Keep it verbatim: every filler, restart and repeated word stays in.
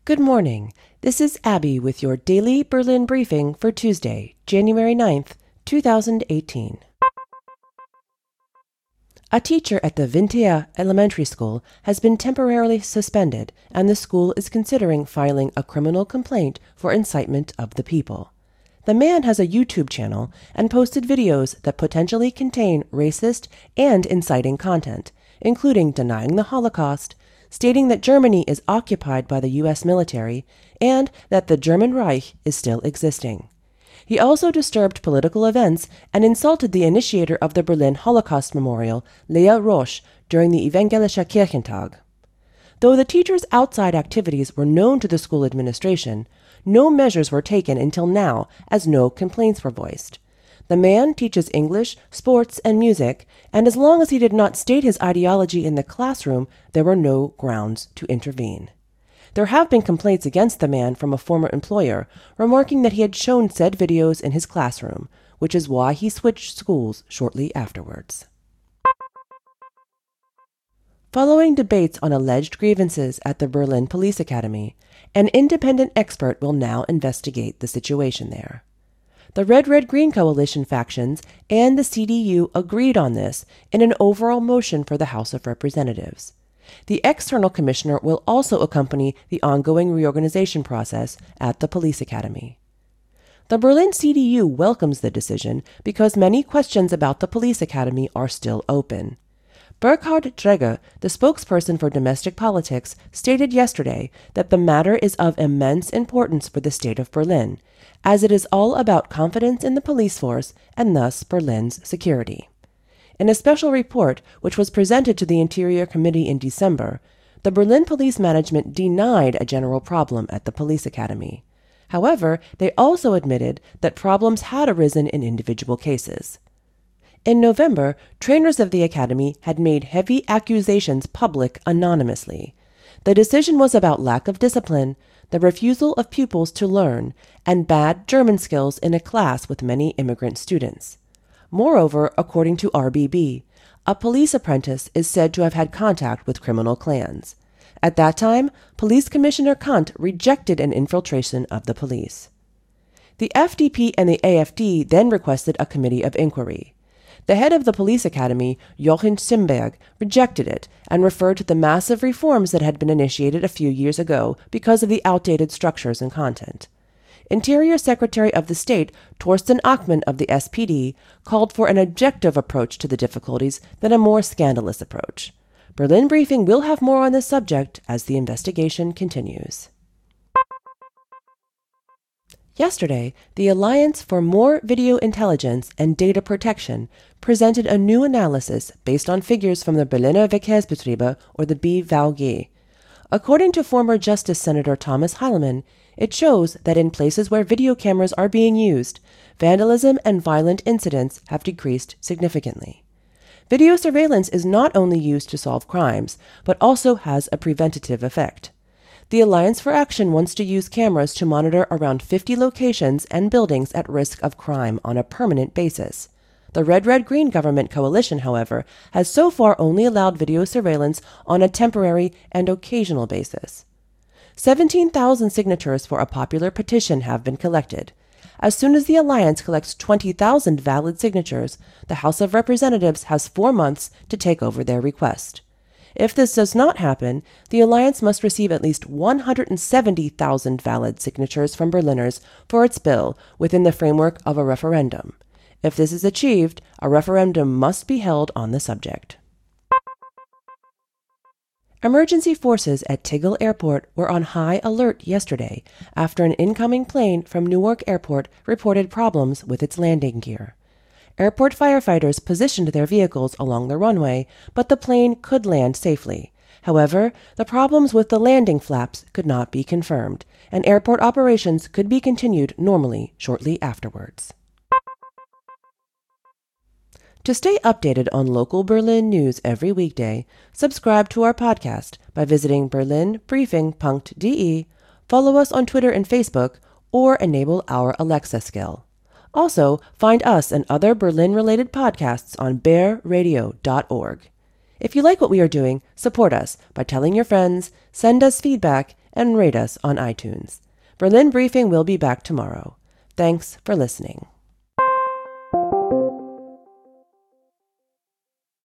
Good morning. This is Abby with your daily Berlin briefing for Tuesday, January ninth, two thousand eighteen. A teacher at the Vintea Elementary School has been temporarily suspended, and the school is considering filing a criminal complaint for incitement of the people. The man has a YouTube channel and posted videos that potentially contain racist and inciting content, including denying the Holocaust, stating that Germany is occupied by the U S military, and that the German Reich is still existing. He also disturbed political events and insulted the initiator of the Berlin Holocaust Memorial, Lea Roche, during the Evangelischer Kirchentag. Though the teacher's outside activities were known to the school administration, no measures were taken until now, as no complaints were voiced. The man teaches English, sports, and music, and as long as he did not state his ideology in the classroom, there were no grounds to intervene. There have been complaints against the man from a former employer, remarking that he had shown said videos in his classroom, which is why he switched schools shortly afterwards. Following debates on alleged grievances at the Berlin Police Academy, an independent expert will now investigate the situation there. The Red-Red-Green coalition factions and the C D U agreed on this in an overall motion for the House of Representatives. The external commissioner will also accompany the ongoing reorganization process at the police academy. The Berlin C D U welcomes the decision because many questions about the police academy are still open. Burkhard Dreger, the spokesperson for domestic politics, stated yesterday that the matter is of immense importance for the state of Berlin, as it is all about confidence in the police force and thus Berlin's security. In a special report, which was presented to the Interior Committee in December, the Berlin police management denied a general problem at the police academy. However, they also admitted that problems had arisen in individual cases. In November, trainers of the academy had made heavy accusations public anonymously. The decision was about lack of discipline, the refusal of pupils to learn, and bad German skills in a class with many immigrant students. Moreover, according to R B B, a police apprentice is said to have had contact with criminal clans. At that time, Police Commissioner Kant rejected an infiltration of the police. The F D P and the A F D then requested a committee of inquiry. The head of the police academy, Joachim Simberg, rejected it and referred to the massive reforms that had been initiated a few years ago because of the outdated structures and content. Interior Secretary of the State, Torsten Achmann of the S P D, called for an objective approach to the difficulties than a more scandalous approach. Berlin Briefing will have more on this subject as the investigation continues. Yesterday, the Alliance for More Video Intelligence and Data Protection presented a new analysis based on figures from the Berliner Verkehrsbetriebe, or the B V A G. According to former Justice Senator Thomas Heilmann, it shows that in places where video cameras are being used, vandalism and violent incidents have decreased significantly. Video surveillance is not only used to solve crimes, but also has a preventative effect. The Alliance for Action wants to use cameras to monitor around fifty locations and buildings at risk of crime on a permanent basis. The Red-Red-Green government coalition, however, has so far only allowed video surveillance on a temporary and occasional basis. seventeen thousand signatures for a popular petition have been collected. As soon as the Alliance collects twenty thousand valid signatures, the House of Representatives has four months to take over their request. If this does not happen, the Alliance must receive at least one hundred seventy thousand valid signatures from Berliners for its bill within the framework of a referendum. If this is achieved, a referendum must be held on the subject. Emergency forces at Tegel Airport were on high alert yesterday after an incoming plane from Newark Airport reported problems with its landing gear. Airport firefighters positioned their vehicles along the runway, but the plane could land safely. However, the problems with the landing flaps could not be confirmed, and airport operations could be continued normally shortly afterwards. To stay updated on local Berlin news every weekday, subscribe to our podcast by visiting berlin briefing punkt de, follow us on Twitter and Facebook, or enable our Alexa skill. Also, find us and other Berlin-related podcasts on bear radio dot org. If you like what we are doing, support us by telling your friends, send us feedback, and rate us on iTunes. Berlin Briefing will be back tomorrow. Thanks for listening.